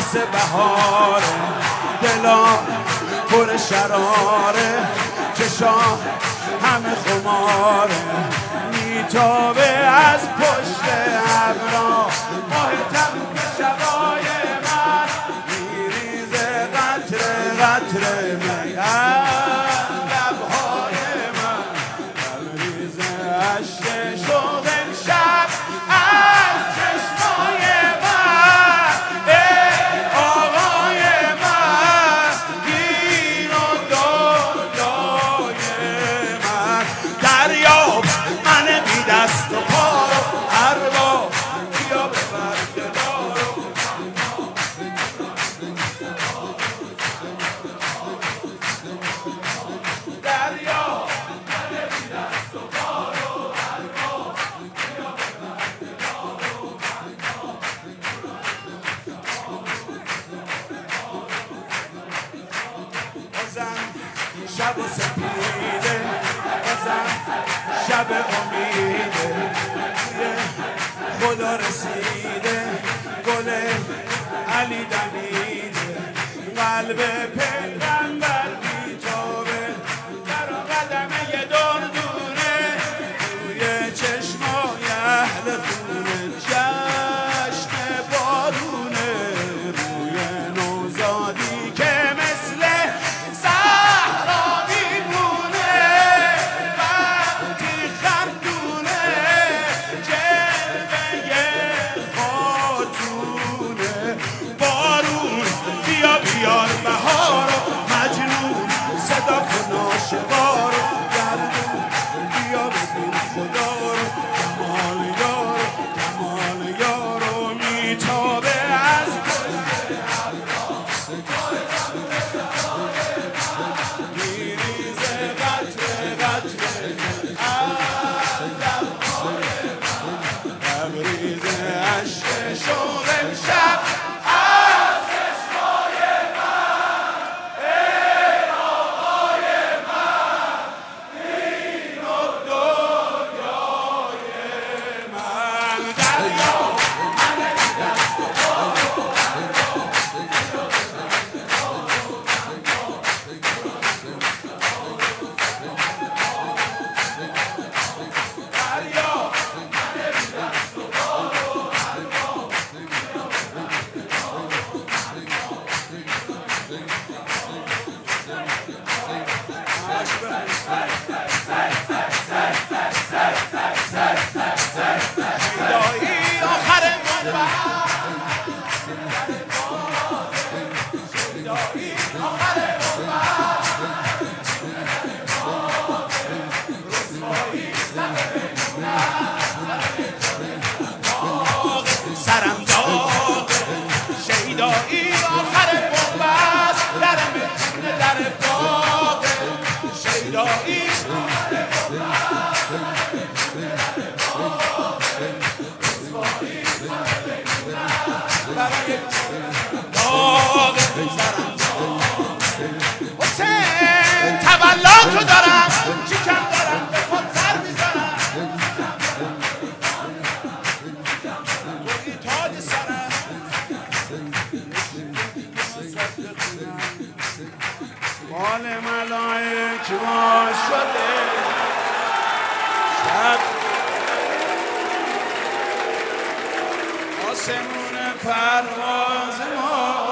واسه بهاره، دلا پر شراره، چشام همه خماره، میتابه از پشت ابرا، ماه تموم شبای من میریزه قطره قطره من، لبهای من میریزه عشق شوق شب از چشمای من. ای آقای من این و دنیای من، دریاب من بی دست و پا رو، ارباب بیا ببر گدارو. دریاب من بی دست و پا رو، ارباب بیا ببر گدارو. بازم شب و سپیده، بازم شب امیده، خدا رسیده، گل علی دمیده، قلب پیغمبر بیتابه، در قدمه دردونه، روی چشمای اهل خونه جشن بارونه، روی نوزادی که مثل صحرا میمونه، وقتی خندونه جلوه خاتونه. بارون بیا بیار بهارو، مجنون صدا کن عاشقارو، گردون بیا ببین خدا رو، کمال یارو کمال یارو، میتابه از میریزه قطره قطره لبریزه عشق شوق شب از چشمای من. ای آقای من این و دنیای من، دریا من بی دست و پا رو، دریا من بی دست و پا رو، شیدایی آخر منبر، شیدایی آخر منبر، رسوایی سرم داغ، شیدایی آخر منبر، در میخونه در باغ، شیدایی برای داغ سرم داغ. حسین تولاتو دارم، چیکم دارم به خود سر میزنم، توی تاج سرم مال ملائک ما شده، شب آسمون پرواز ما